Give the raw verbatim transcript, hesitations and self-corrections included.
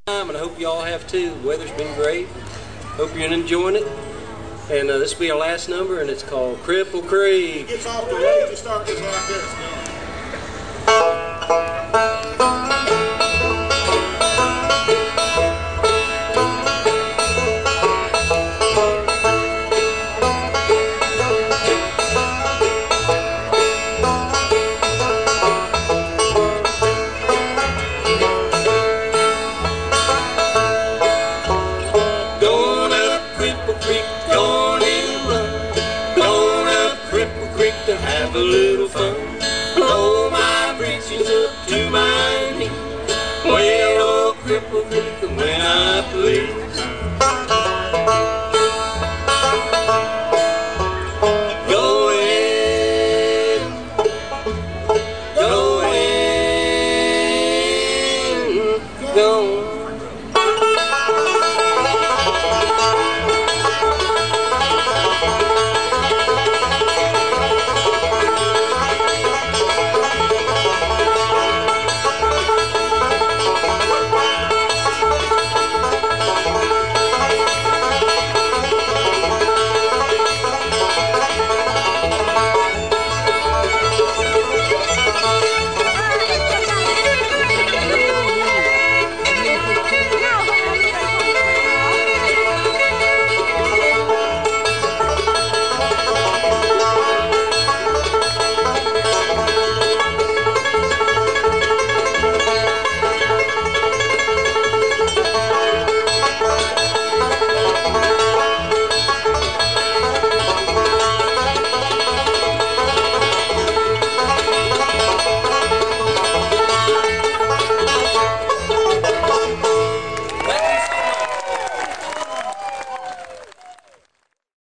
And I hope you all have too. The weather's been great. Hope you're enjoying it. And uh, this will be our last number, and it's called Cripple Creek. Gets off the road to start just like this. To have a little fun, blow my breeches up to my knees. Well, old Cripple Creek, when I please. Go in, go in, go in.